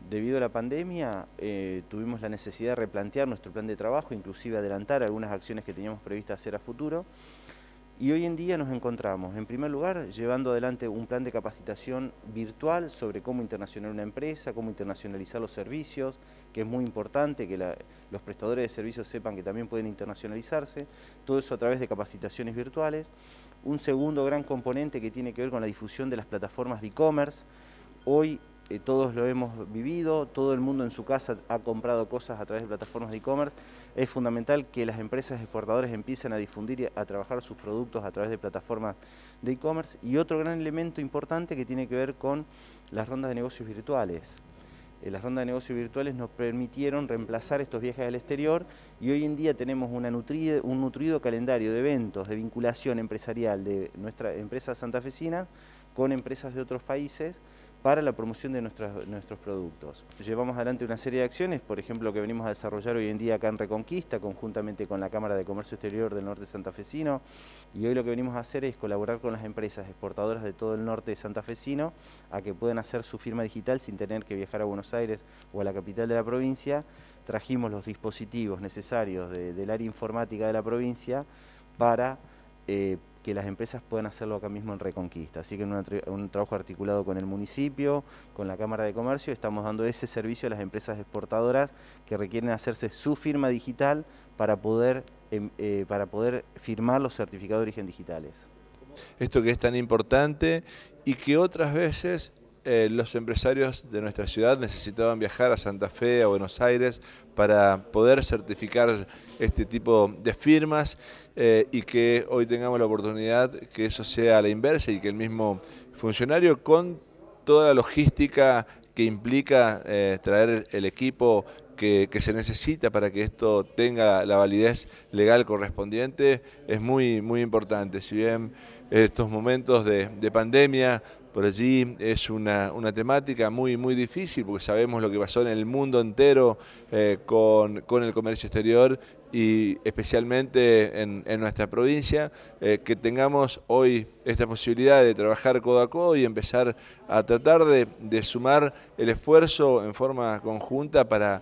Debido a la pandemia, tuvimos la necesidad de replantear nuestro plan de trabajo, inclusive adelantar algunas acciones que teníamos previstas hacer a futuro. Y hoy en día nos encontramos, en primer lugar, llevando adelante un plan de capacitación virtual sobre cómo internacionalizar una empresa, cómo internacionalizar los servicios, que es muy importante que los prestadores de servicios sepan que también pueden internacionalizarse, todo eso a través de capacitaciones virtuales. Un segundo gran componente que tiene que ver con la difusión de las plataformas de e-commerce. Hoy todos lo hemos vivido, todo el mundo en su casa ha comprado cosas a través de plataformas de e-commerce. Es fundamental que las empresas exportadoras empiecen a difundir y a trabajar sus productos a través de plataformas de e-commerce. Y otro gran elemento importante que tiene que ver con las rondas de negocios virtuales. Las rondas de negocios virtuales nos permitieron reemplazar estos viajes al exterior y hoy en día tenemos un nutrido calendario de eventos, de vinculación empresarial de nuestra empresa santafesina con empresas de otros países para la promoción de nuestros productos. Llevamos adelante una serie de acciones, por ejemplo, que venimos a desarrollar hoy en día acá en Reconquista, conjuntamente con la Cámara de Comercio Exterior del Norte Santafesino, y hoy lo que venimos a hacer es colaborar con las empresas exportadoras de todo el norte santafesino a que puedan hacer su firma digital sin tener que viajar a Buenos Aires o a la capital de la provincia. Trajimos los dispositivos necesarios del área informática de la provincia para que las empresas puedan hacerlo acá mismo en Reconquista. Así que en un trabajo articulado con el municipio, con la Cámara de Comercio, estamos dando ese servicio a las empresas exportadoras que requieren hacerse su firma digital para poder firmar los certificados de origen digitales. Esto que es tan importante y que otras veces los empresarios de nuestra ciudad necesitaban viajar a Santa Fe, a Buenos Aires, para poder certificar este tipo de firmas y que hoy tengamos la oportunidad que eso sea a la inversa y que el mismo funcionario, con toda la logística que implica traer el equipo que se necesita para que esto tenga la validez legal correspondiente, es muy importante. Si bien estos momentos de pandemia por allí es una temática muy difícil, porque sabemos lo que pasó en el mundo entero con el comercio exterior y especialmente en nuestra provincia, que tengamos hoy esta posibilidad de trabajar codo a codo y empezar a tratar de sumar el esfuerzo en forma conjunta para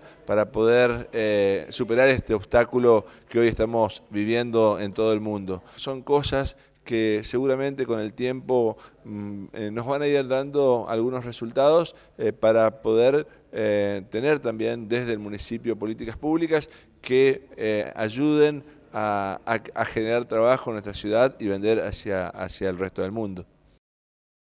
poder superar este obstáculo que hoy estamos viviendo en todo el mundo. Son cosas que seguramente con el tiempo nos van a ir dando algunos resultados para poder tener también desde el municipio políticas públicas que ayuden a generar trabajo en nuestra ciudad y vender hacia el resto del mundo.